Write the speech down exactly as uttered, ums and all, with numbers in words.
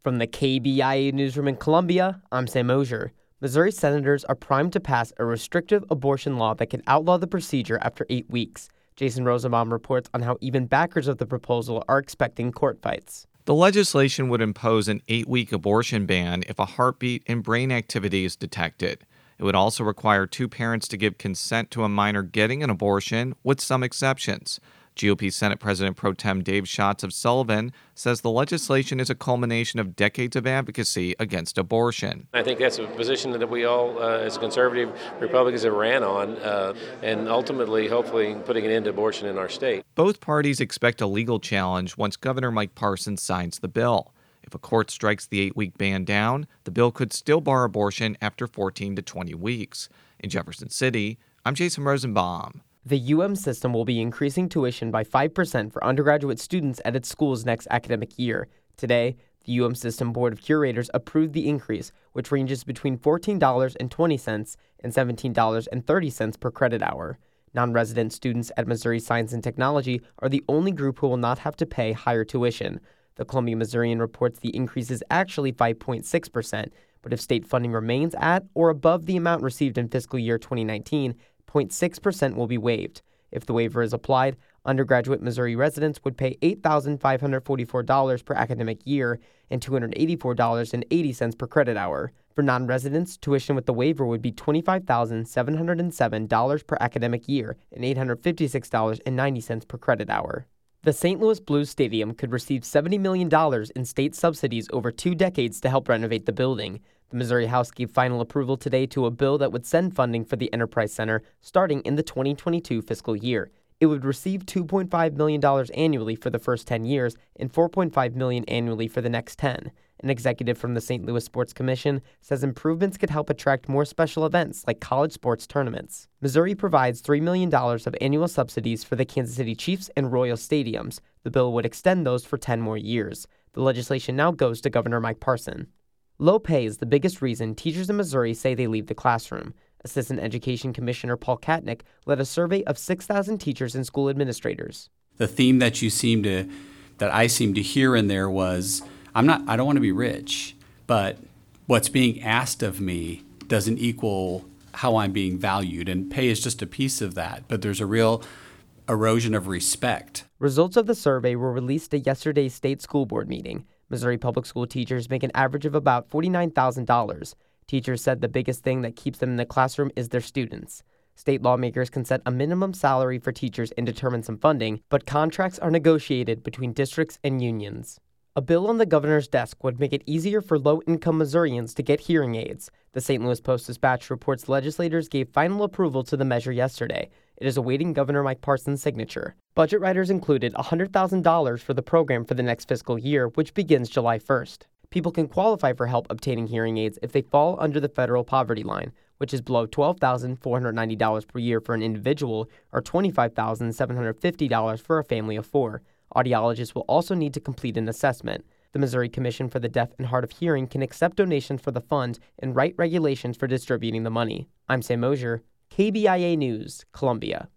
From the K B I A newsroom in Columbia, I'm Sam Mosier. Missouri senators are primed to pass a restrictive abortion law that could outlaw the procedure after eight weeks. Jason Rosenbaum reports on how even backers of the proposal are expecting court fights. The legislation would impose an eight-week abortion ban if a heartbeat and brain activity is detected. It would also require two parents to give consent to a minor getting an abortion, with some exceptions. G O P Senate President Pro Tem Dave Schatz of Sullivan says the legislation is a culmination of decades of advocacy against abortion. I think that's a position that we all, uh, as conservative Republicans, have ran on, uh, and ultimately, hopefully, putting an end to abortion in our state. Both parties expect a legal challenge once Governor Mike Parson signs the bill. If a court strikes the eight-week ban down, the bill could still bar abortion after fourteen to twenty weeks. In Jefferson City, I'm Jason Rosenbaum. The U M system will be increasing tuition by five percent for undergraduate students at its schools next academic year. Today, the U M System Board of Curators approved the increase, which ranges between fourteen dollars and twenty cents and seventeen dollars and thirty cents per credit hour. Non-resident students at Missouri Science and Technology are the only group who will not have to pay higher tuition. The Columbia Missourian reports the increase is actually five point six percent, but if state funding remains at or above the amount received in fiscal year twenty nineteen, zero point six percent will be waived. If the waiver is applied, undergraduate Missouri residents would pay eight thousand five hundred forty-four dollars per academic year and two hundred eighty-four dollars and eighty cents per credit hour. For non-residents, tuition with the waiver would be twenty-five thousand seven hundred seven dollars per academic year and eight hundred fifty-six dollars and ninety cents per credit hour. The Saint Louis Blues Stadium could receive seventy million dollars in state subsidies over two decades to help renovate the building. The Missouri House gave final approval today to a bill that would send funding for the Enterprise Center starting in the twenty twenty-two fiscal year. It would receive two point five million dollars annually for the first ten years and four point five million dollars annually for the next ten. An executive from the Saint Louis Sports Commission says improvements could help attract more special events like college sports tournaments. Missouri provides three million dollars of annual subsidies for the Kansas City Chiefs and Royals stadiums. The bill would extend those for ten more years. The legislation now goes to Governor Mike Parson. Low pay is the biggest reason teachers in Missouri say they leave the classroom. Assistant Education Commissioner Paul Katnick led a survey of six thousand teachers and school administrators. The theme that you seem to, that I seem to hear in there was, I'm not, I don't want to be rich, but what's being asked of me doesn't equal how I'm being valued, and pay is just a piece of that. But there's a real erosion of respect. Results of the survey were released at yesterday's state school board meeting. Missouri public school teachers make an average of about forty-nine thousand dollars. Teachers said the biggest thing that keeps them in the classroom is their students. State lawmakers can set a minimum salary for teachers and determine some funding, but contracts are negotiated between districts and unions. A bill on the governor's desk would make it easier for low-income Missourians to get hearing aids. The Saint Louis Post-Dispatch reports legislators gave final approval to the measure yesterday. It is awaiting Governor Mike Parson's signature. Budget writers included one hundred thousand dollars for the program for the next fiscal year, which begins July first. People can qualify for help obtaining hearing aids if they fall under the federal poverty line, which is below twelve thousand four hundred ninety dollars per year for an individual or twenty-five thousand seven hundred fifty dollars for a family of four. Audiologists will also need to complete an assessment. The Missouri Commission for the Deaf and Hard of Hearing can accept donations for the fund and write regulations for distributing the money. I'm Sam Mosier, K B I A News, Columbia.